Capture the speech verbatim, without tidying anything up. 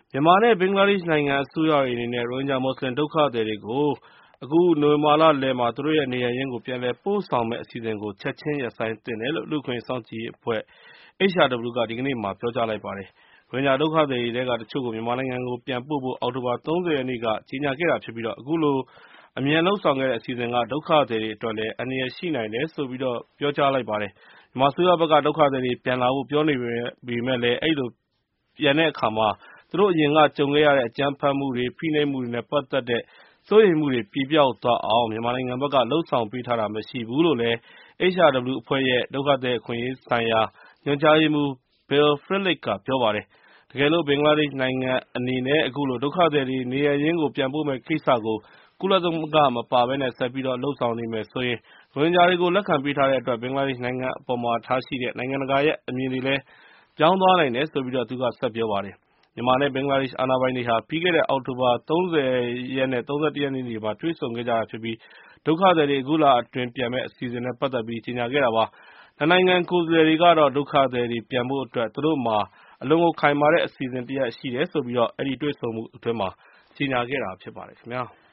မြန်မာနဲ့ဘင်္ဂလားဒေ့ရှ်နိုင်ငံအစိုးရတွေအနေနဲ့ရိုဟင်ဂျာမွတ်စလင်ဒုက္ခသည်တွေကိုအခုနိုဝင်ဘာလလယ်မှာသူတို့ရဲ့နေရပ်ရင်းကိုပြန်လည်ပို့ဆောင်မယ့်အစီအစဉ်ကိုချက်ချင်းရပ်ဆိုင်းသင့်တယ်လို့လူ့အခွင့်အရေးစောင့်ကြည့်ရေးအဖွဲ့ H R W ကဒီကနေ့မှာပြောကြားလိုက်ပါတယ်။ရိုဟင်ဂျာဒုက္ခသည်တွေထဲကတချို့ကိုမြန်မာနိုင်ငံကိုပြန်ပို့ဖို့အောက်တိုဘာ၃၀ရက်နေ့ကကြေညာခဲ့တာဖြစ်ပြီးအခုလိုအမြန်လုပ်ဆောင်ခဲ့တဲ့အစီအစဉ်ကဒုက္ခသည်တွေအတွက်လည်းအန္တရာယ်ရှိနိုင်တယ်ဆိုပြီးပြောကြားလိုက်ပါတယ်။မြန်မာအစိုးရဘက်ကဒုက္ခသည်တွေပြန်လာဖို့ပြောနေပေမဲ့လည်းအဲဒီလိုပြန်တဲ့အခါမှာသူတို့အရင်ကကြုံခဲ့ရတဲ့အကြမ်းဖက်မှုတွေဖိနှိပ်မှုတွေနဲ့ပတ်သက်တဲ့စိုးရိမ်မှုတွေပြေပျောက်သွားအောင်မြန်မာနိုင်ငံဘက်ကလုပ်ဆောင်ပေးထားတာမရှိဘူးလို့လည်း H R W အဖွဲ့ရဲ့ဒုက္ခသည်အခွင့်အရေးဆိုင်ရာညွှန်ကြားရေးမှူး Bill Frelich ကပြောပါတယ်။တကယ်လို့ဘင်္ဂလားဒေ့ရှ်နိုင်ငံအနေနဲ့အခုလိုဒုက္ခသည်တွေနေရပ်ရင်းကိုပြန်ပို့မယ့်ကိစ္စကိုကုလသမဂ္ဂမပါဘဲဆက်ပြီးလုပ်ဆောင်နေမယ်ဆိုရင်ရိုဟင်ဂျာတွေကိုလက်ခံပေးထားတဲ့အတွက်ဘင်္ဂလားဒေ့ရှ်နိုင်ငံအပေါ်မှာထားရှိတဲ့နိုင်ငံတကာရဲ့အမြင်တွေလည်းပြောင်းသွားနိုင်တယ်လို့သူကဆက်ပြောပါတယ်။မြန်မာနဲ့ဘင်္ဂလားဒေ့ရှ်အာဏာပိုင်တွေဟာပြီးခဲ့တဲ့အောက်တိုဘာ၃၀ရက်နဲ့၃၁ရက်နေ့တွေမှာတွေ့ဆုံခဲ့ကြတာဖြစ်ပြီးဒုက္ခသည်တွေအခုလအတွင်းပြန်မယ့်အစီအစဉ်နဲ့ပတ်သက်ပြီးကြေညာခဲ့တာပါ။နှစ်နိုင်ငံကိုယ်စားလှယ်တွေကတော့ဒုက္ခသည်တွေပြန်ဖို့အတွက်သူတို့မှာအလွန်ကိုခိုင်မာတဲ့အစီအစဉ်တရပ်ရှိတယ်ဆိုပြီးအဲဒီတွေ့ဆုံမှုအတွင်းမှာကြေညာခဲ့တာဖြစ်ပါတယ်ခင်ဗျာ။